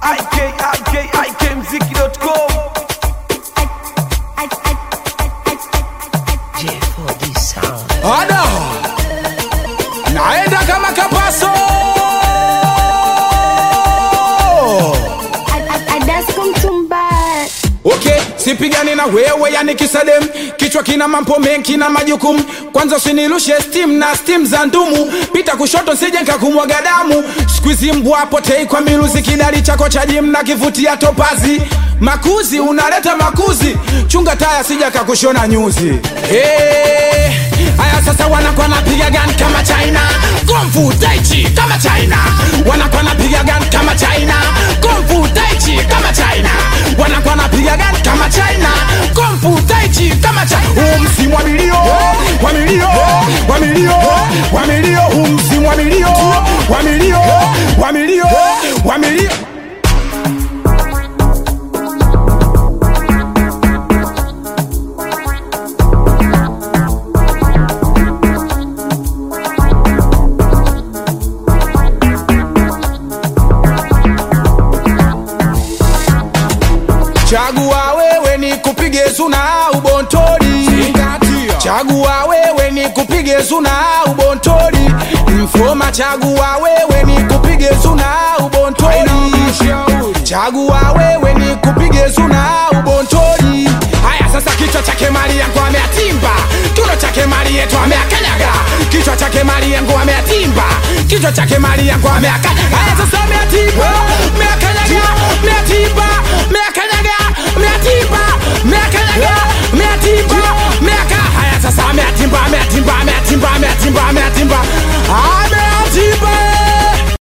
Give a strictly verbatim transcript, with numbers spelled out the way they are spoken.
I K I K I K mziki dot com. J four D sound. Ada naenda kama kapaso. Okay, sipigani na wewe yani kisadem. Kichwa kina mambo mengi na majukumu. Kwanza usinilushe steam na steam za ndumu. Pita kushoto sije nikakumwaga damu. Squeeze mbwa potei kwa miruzi. Kidali chako cha gym na kivutia topazi. Makuzi unaleta makuzi. Chunga taya sija kakushona nyuzi. Hey, aya sasa wanakuwa napiga gun kama China. Kung Fu Tai Chi kama China. Wanakuwa napiga gun kama China. Kung Fu Tai Chi kama China. Wanakuwa napiga gun kama China. Kung Fu Tai Chi kama China. Huu msimu wa milio, wa milio, wa milio, wa milio. Huu msimu wa milio, wa milio, wa milio, wa milio. Chagua wewe ni kupige zuna au bontori. Chagua wewe ni kupige zuna au bontori. Mfoma chagua wewe ni kupige zuna au bontori. Chagua wewe ni kupige zuna au bontori. Haya sasa kichwa chake mali yangu ameatimba. Kiuno chake mali yetu ameakanyaga. Kichwa chake mali yangu ameatimba. Kichwa chake mali yangu ameakanyaga.